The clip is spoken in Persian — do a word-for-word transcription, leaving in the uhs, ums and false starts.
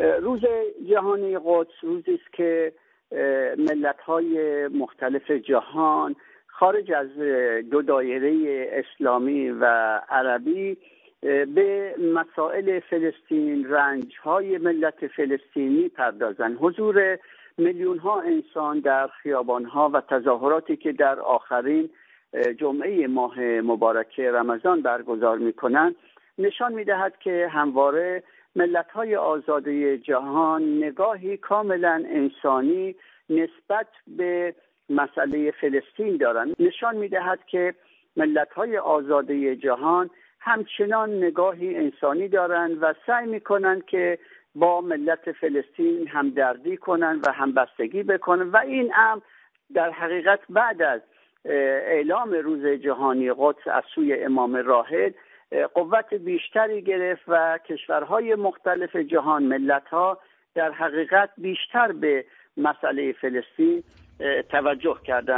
روز جهانی قدس روزی است که ملت‌های مختلف جهان خارج از دو دایره اسلامی و عربی به مسائل فلسطین، رنج‌های ملت فلسطینی پردازند. حضور میلیون‌ها انسان در خیابان‌ها و تظاهراتی که در آخرین جمعه ماه مبارک رمضان برگزار می‌کنند نشان می‌دهد که همواره ملت‌های آزاده جهان نگاهی کاملا انسانی نسبت به مسئله فلسطین دارند. نشان می‌دهد که ملت‌های آزاده جهان همچنان نگاهی انسانی دارند و سعی می‌کنند که با ملت فلسطین همدردی کنند و همبستگی بکنند و این امر در حقیقت بعد از اعلام روز جهانی قدس از سوی امام راحل قوت بیشتری گرفت و کشورهای مختلف جهان، ملت‌ها در حقیقت بیشتر به مسئله فلسطین توجه کردند.